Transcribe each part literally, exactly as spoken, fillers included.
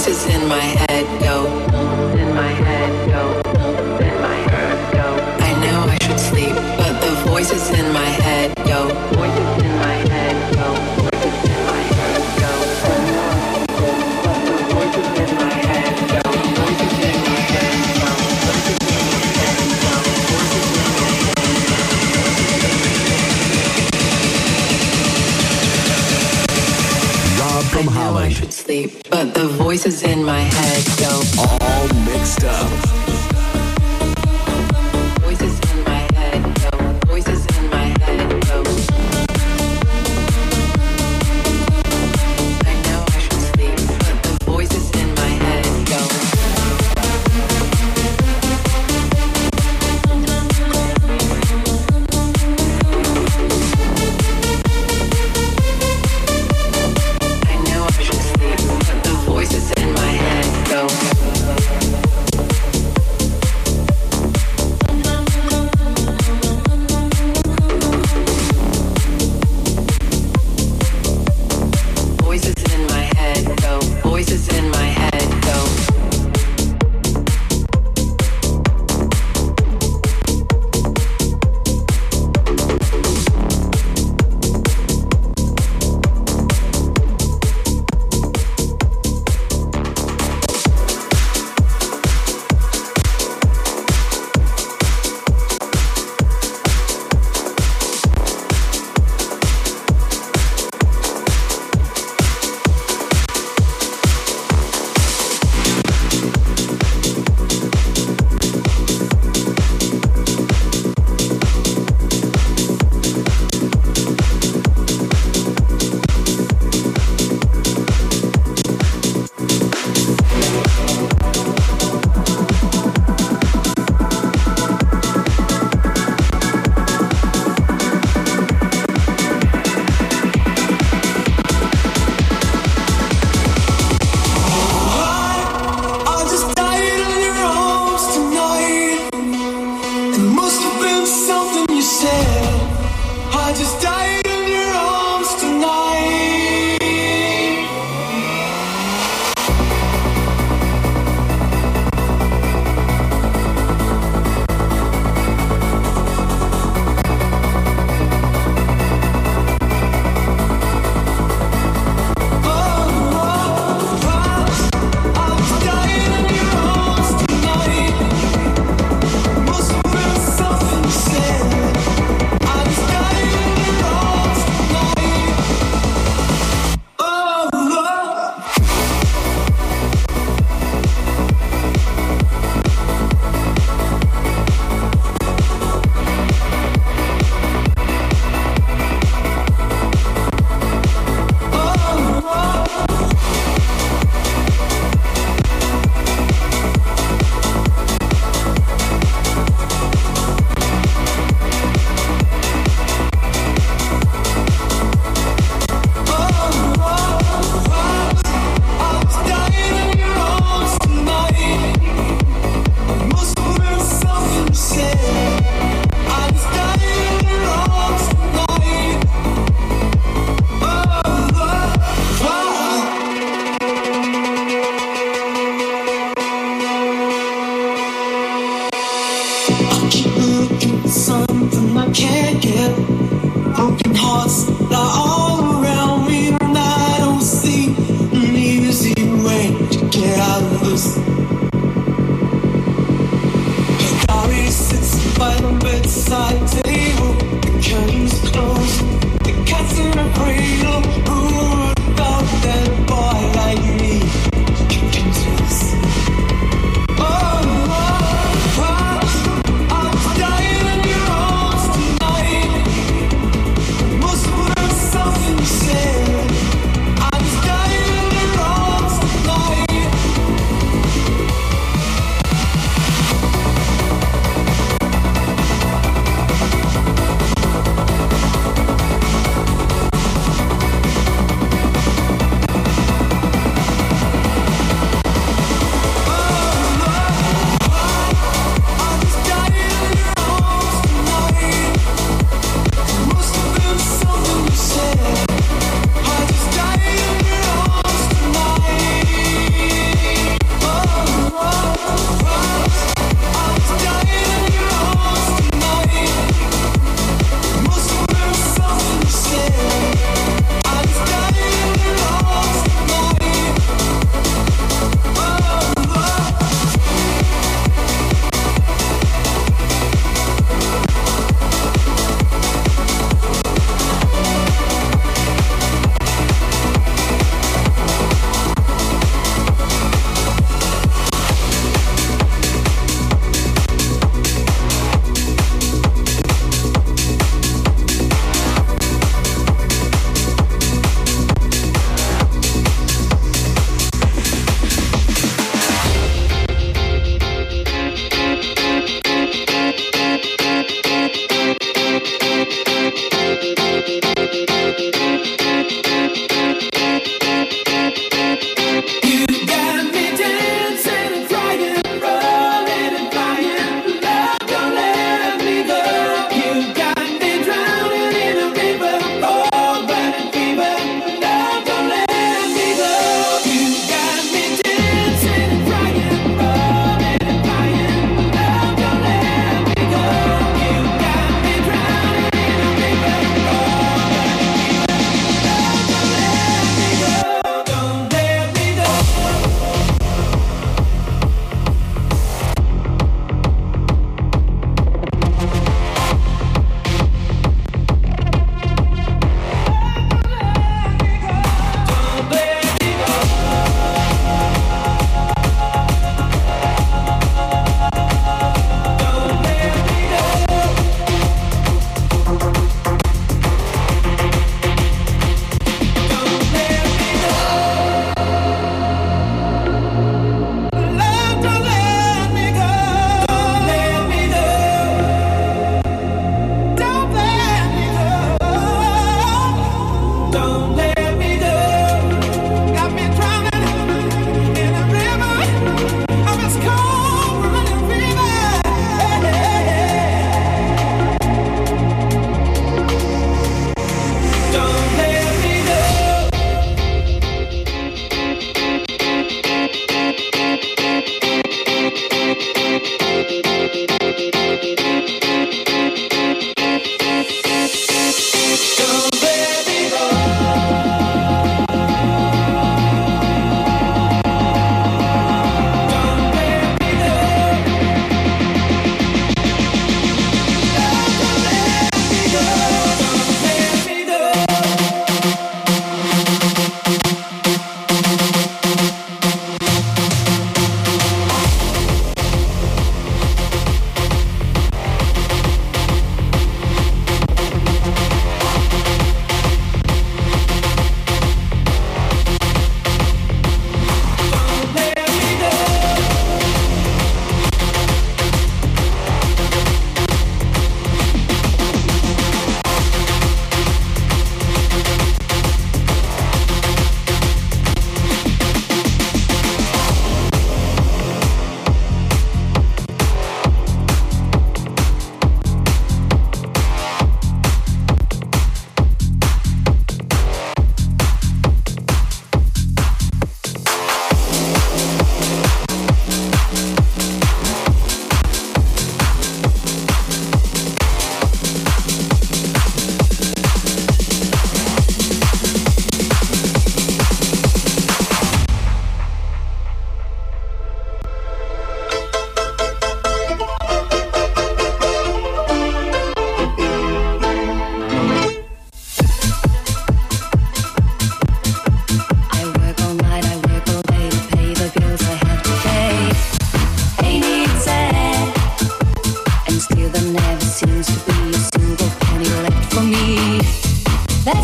voices in my head go, in my head go, in my head go. I know I should sleep, but the voices in my head go, voices in my head go, voices in my head go. But the voices in my head go, voices in my head go, voices in my head go, voices in my head go. Rob from I know Holland. I should sleep, but the voices in my head go, All mixed up. voices in my head go, voices in my head go. I know I should sleep, but the voices in my head go. I know I should sleep, but the voices in my head go. Voices in my head go, voices in my head go. I just died in your arms tonight. It must have been something you said. I just died in your arms tonight. Something I can't get. Broken hearts lie all around me, and I don't see an easy way to get out of this. Gary sits by the bedside table, the curtains closed, the cat's in a cradle. Who would have thought that a boy like me could into this? Oh, oh, oh. I'm dying in your arms tonight. Must have been something you said. I'm dying in your arms tonight.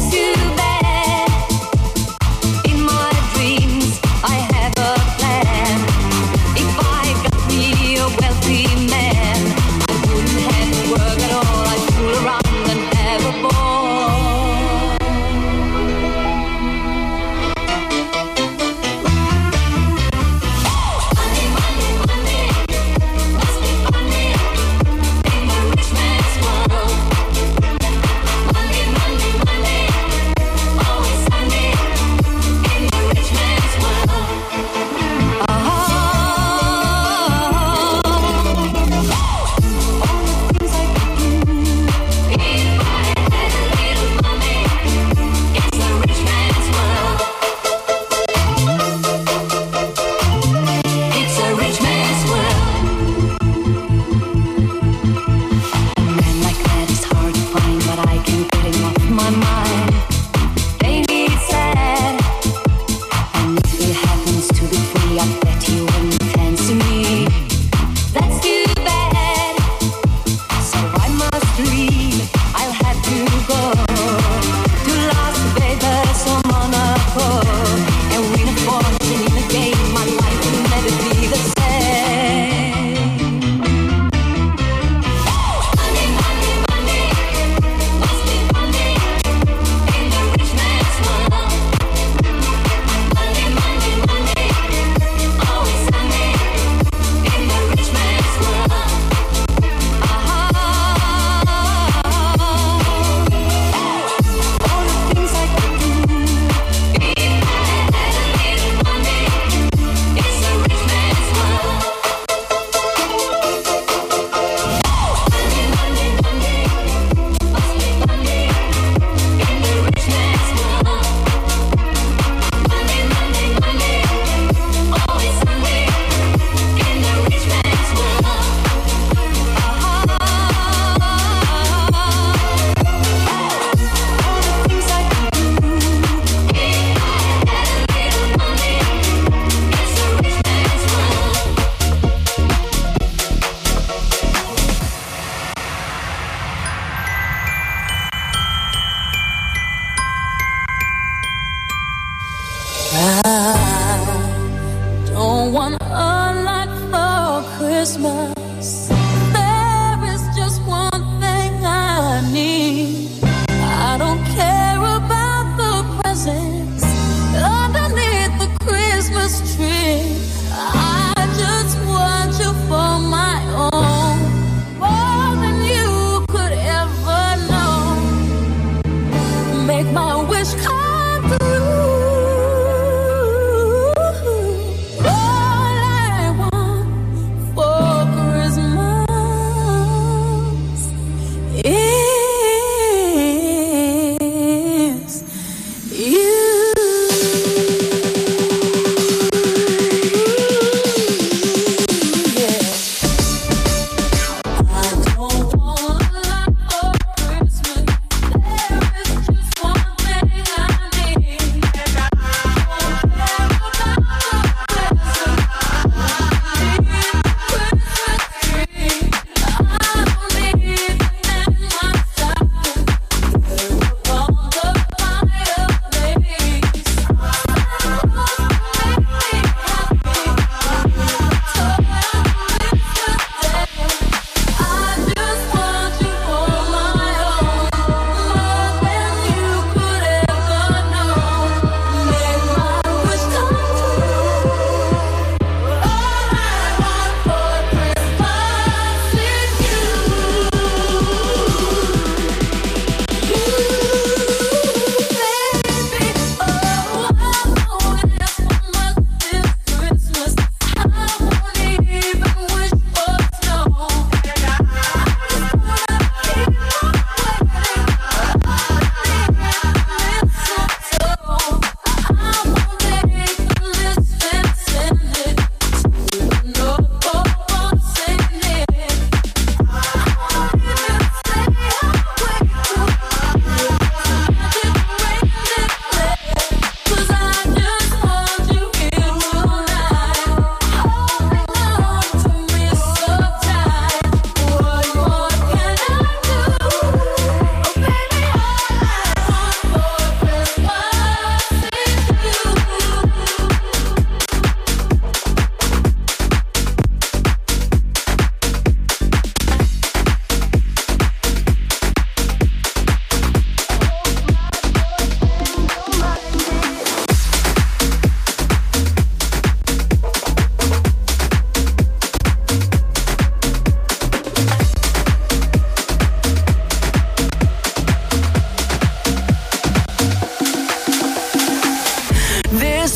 There is just one thing I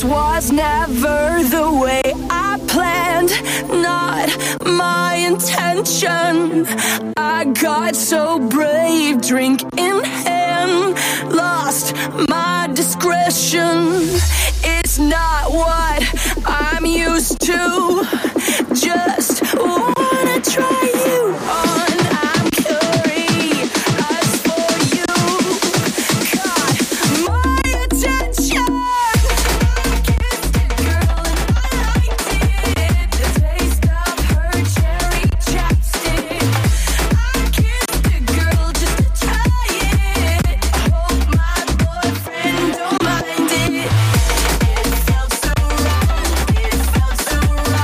This was never the way I planned, not my intention. I got so brave, drink in hand, lost my discretion. It's not what I'm used to, just wanna try you on. I'm curious for you, caught my attention. I kissed a girl and I liked it, the taste of her cherry chapstick. I kissed a girl just to try it, I hope my boyfriend don't mind it. It felt so wrong, it felt so right.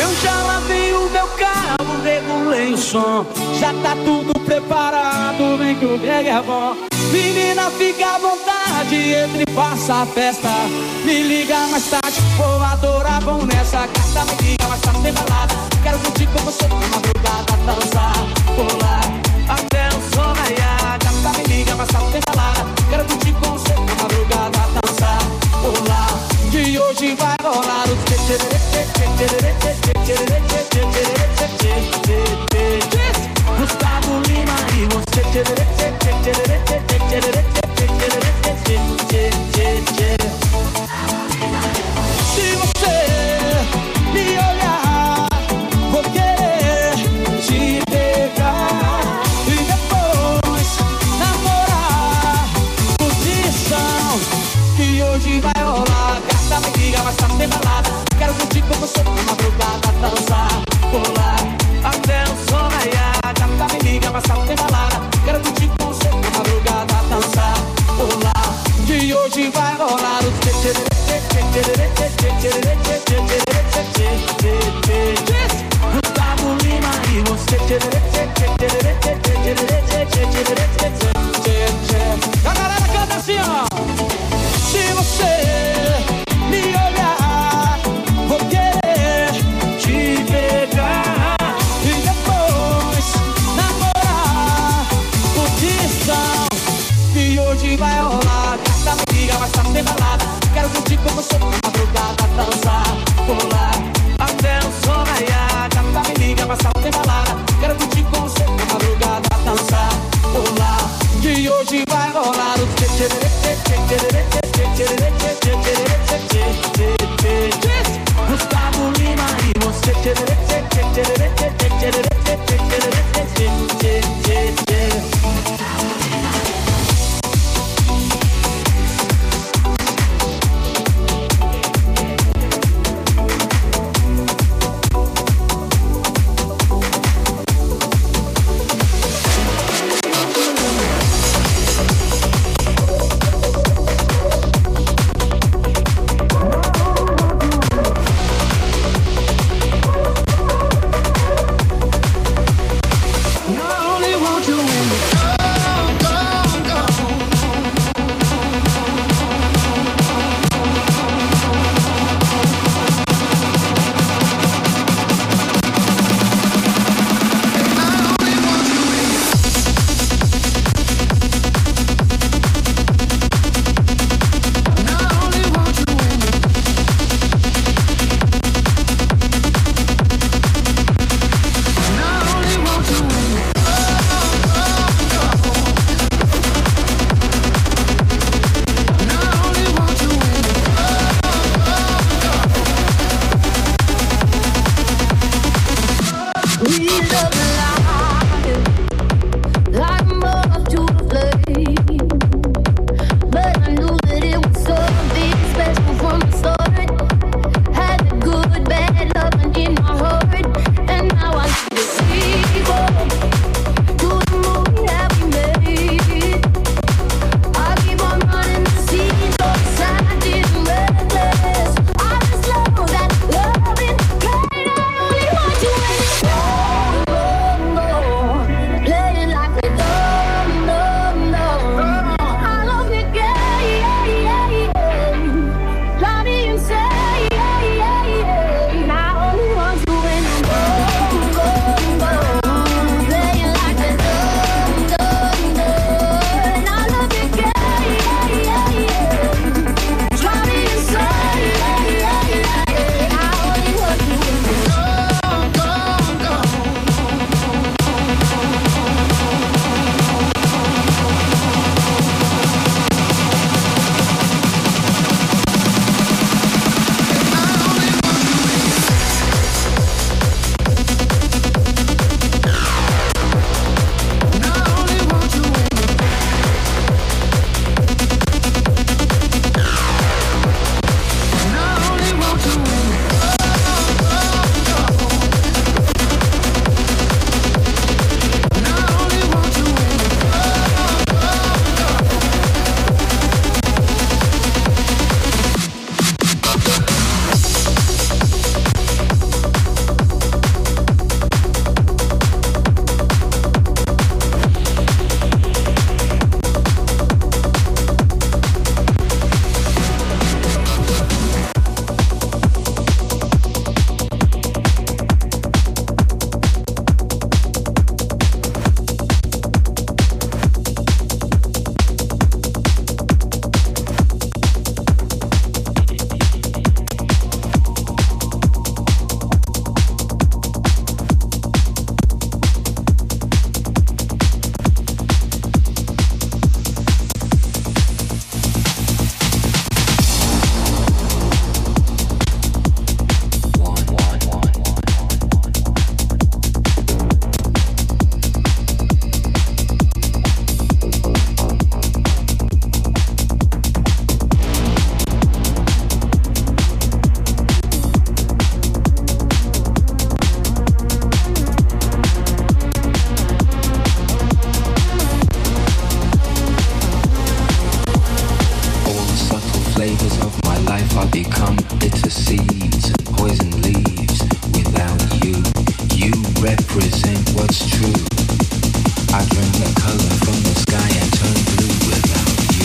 Eu já lavei o meu carro, regulei o som. Já tá tudo preparado, vem que o Greg é bom. Menina, fica à vontade, entre e faça a festa. Me liga mais tarde, vou adorar, vamos nessa. Gata, me liga mais tarde, tem balada. Quero curtir com você na madrugada, dançar, pular até o sol raiar. Gata, me liga mais tarde, tem balada. Quero curtir com você na madrugada, dançar, pular. Que hoje vai rolar o tchê tchê tchê tchê tchê tchê tchê tchê tchê tchê tchê tchê tchê. Gustavo Lima e você tchê tchê tchê tchê tchê tchê tchê tchê tchê tchê tchê tchê. Se você me olhar, vou querer te pegar e depois namorar. Posição que hoje vai rolar. Gata, me liga, mas tá sem balada. Quero curtir com você na madrugada, dançar, pular até o sol raiar. Gata, me liga, mas tá sem balada. Quero curtir com você na madrugada, dançar, pular. Que hoje vai rolar o tchê tchê tchê tchê tchê tchê tchê tchê tchê tchê tchê. Gustavo Lima e você tchê tchê tchê tchê tchê tchê tchê tchê tchê. A galera canta assim, ó. Se você me olhar, vou querer te pegar e depois namorar. Posição que hoje vai rolar. Gata, me liga, mas tá sem balada. Quero curtir com você na madrugada, dançar, pular até o sol raiar. Gata, me liga, mas tá sem balada. Quero curtir com você na madrugada, dançar, pular. Que hoje vai rolar o tchê tchê tchê tchê tchê tchê tchê tchê tchê tchê tchê. Gustavo Lima e você tchê tchê tchê tchê tchê tchê tchê tchê tchê tchê. Oh represent what's true. I drink the color from the sky and turn blue without you.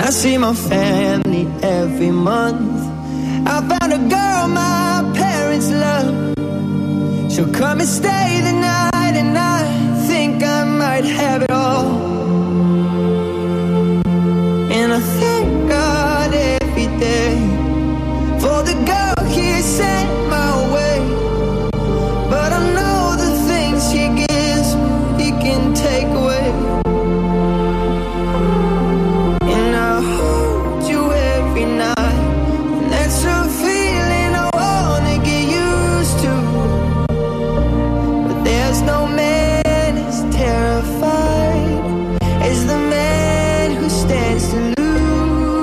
I see my family every month. I found a girl my parents love. She'll come and stay the night, and I think I might have it all. And I thank God every day for the girl He sent my way. But I know the things He gives He can take away. And I hold you every night, and that's a feeling I wanna get used to. But there's no man as terrified as the man who stands to lose.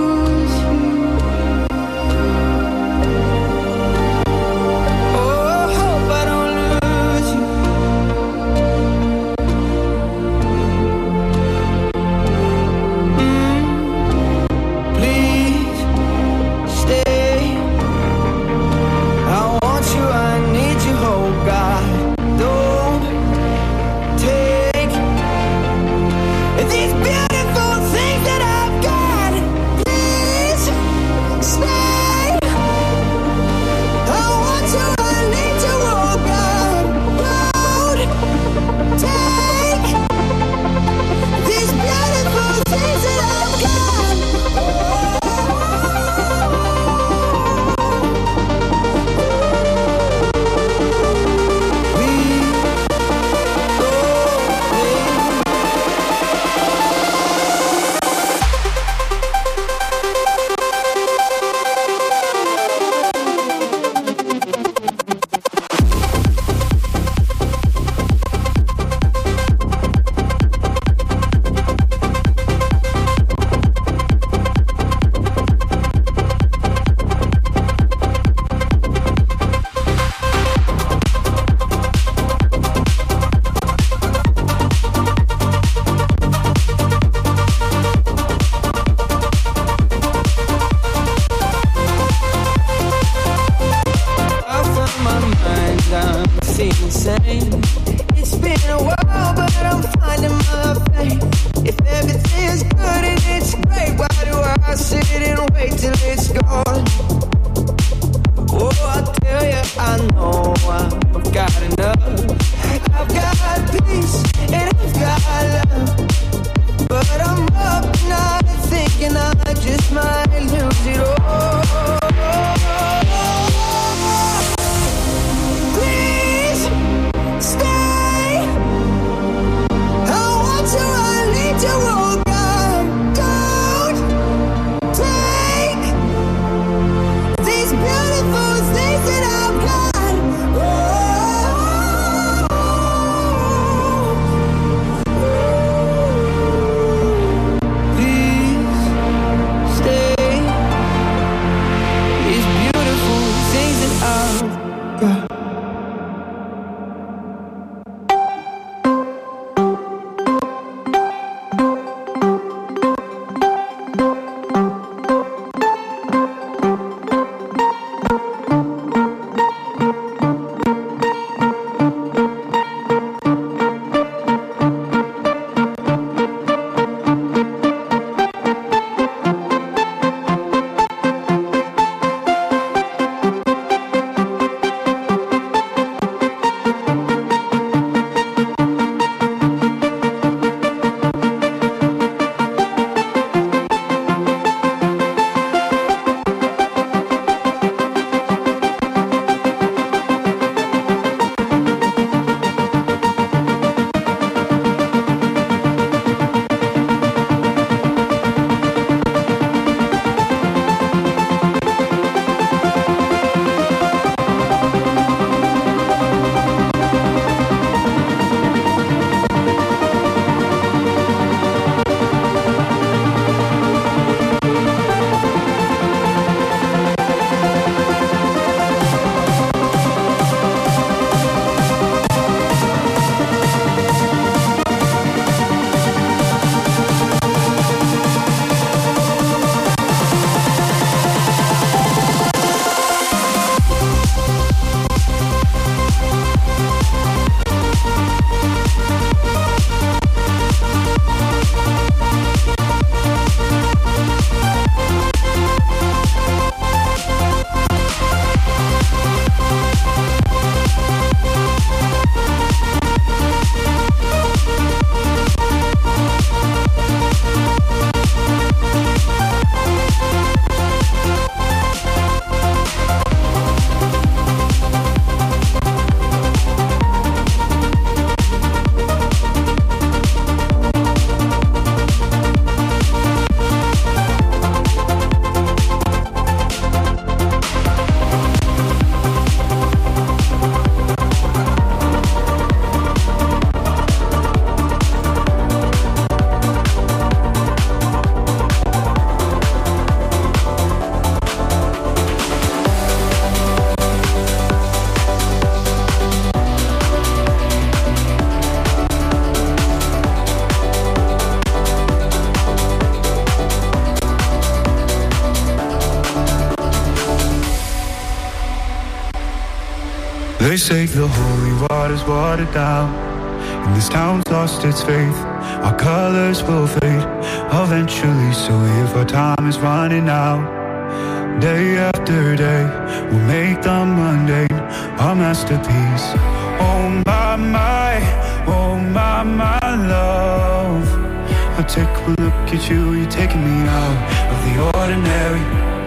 They say the holy water's watered down, and this town's lost its faith. Our colors will fade eventually, so if our time is running out, day after day, we'll make the mundane our masterpiece. Oh my, my, oh my, my love, I take one look at you, you're taking me out of the ordinary.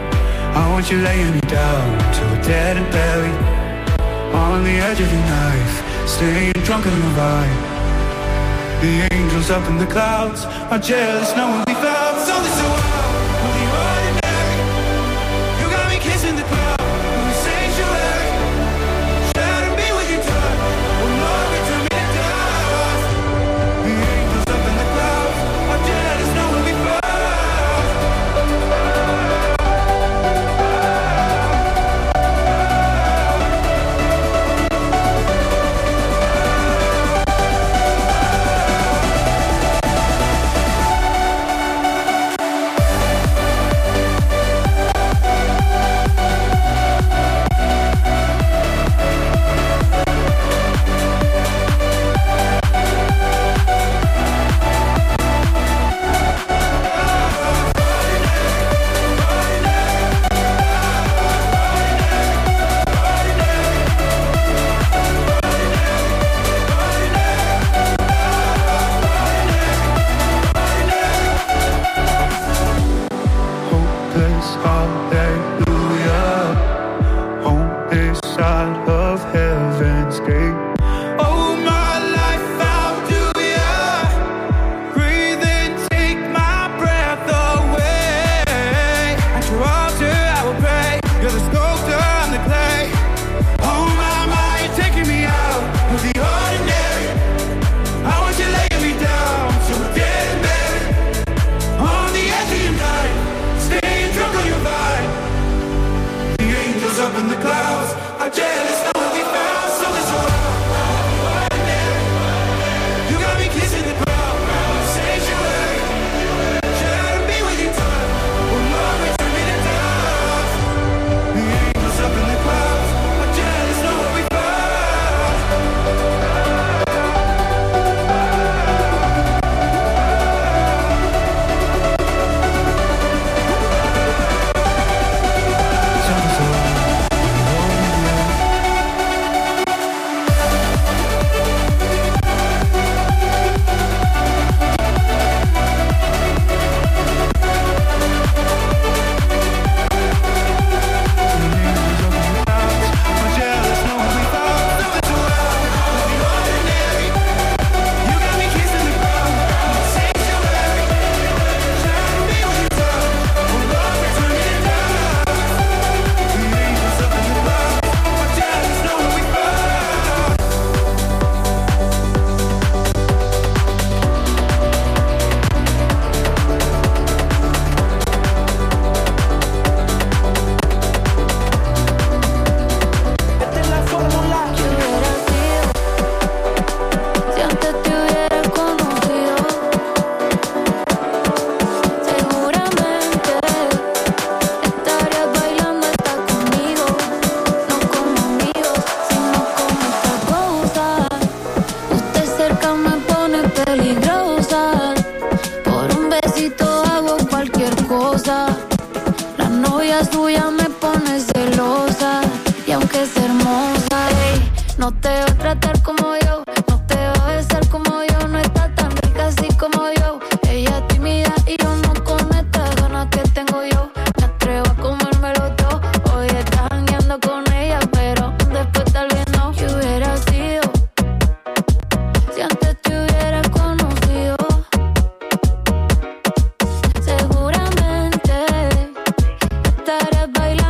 I want you laying me down till we're dead and buried, on the edge of your knife, staying drunk on the ride. The angels up in the clouds are jealous, no one be found. So this is wild, of the ordinary. You got me kissing the cloud in the sanctuary. Shatter me with your touch, oh Lord, return me to dust. The angels up in the clouds are jealous, no one be found. Bailando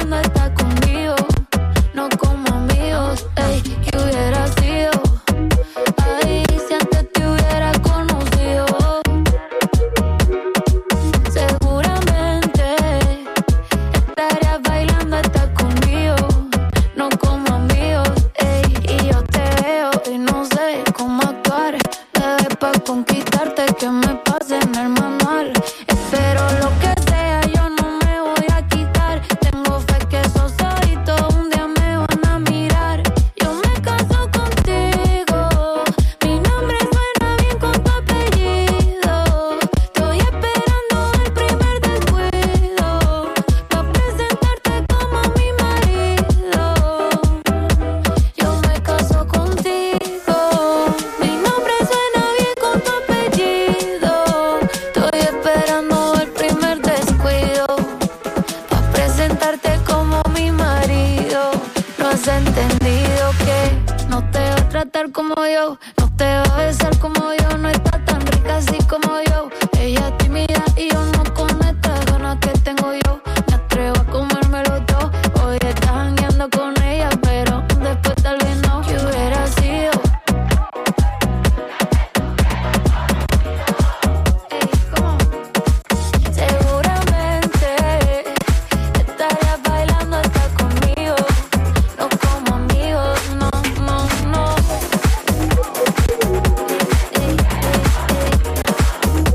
como yo. No te va a besar como yo, no está tan rica así como yo. Ella es tímida y yo no con estas ganas que tengo yo. Me atrevo a comérmelo todo. Hoy estás jangueando con ella, pero después tal vez no. ¿Qué hubiera sido? Ey, ¿cómo? Seguramente estarías bailando hasta conmigo. No como amigos, no, no, no. Ey, ey, ey.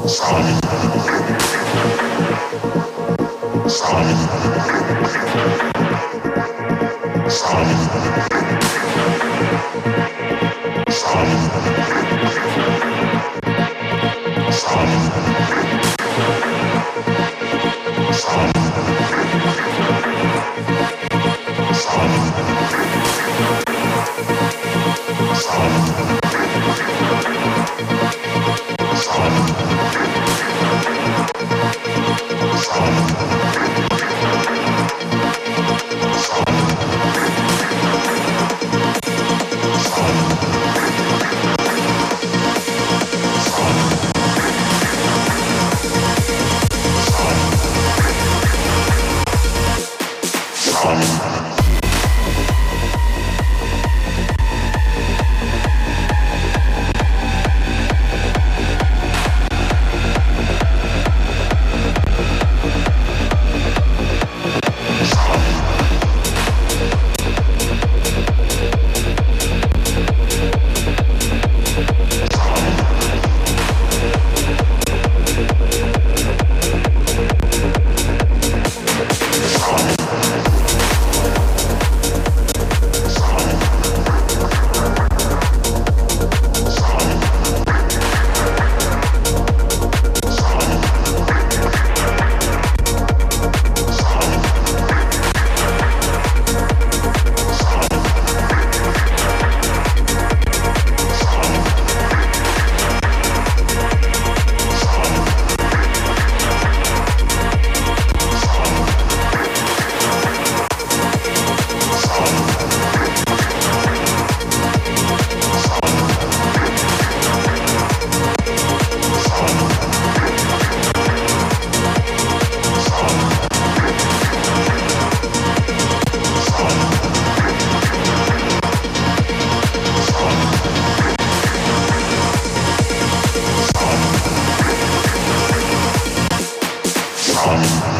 Son.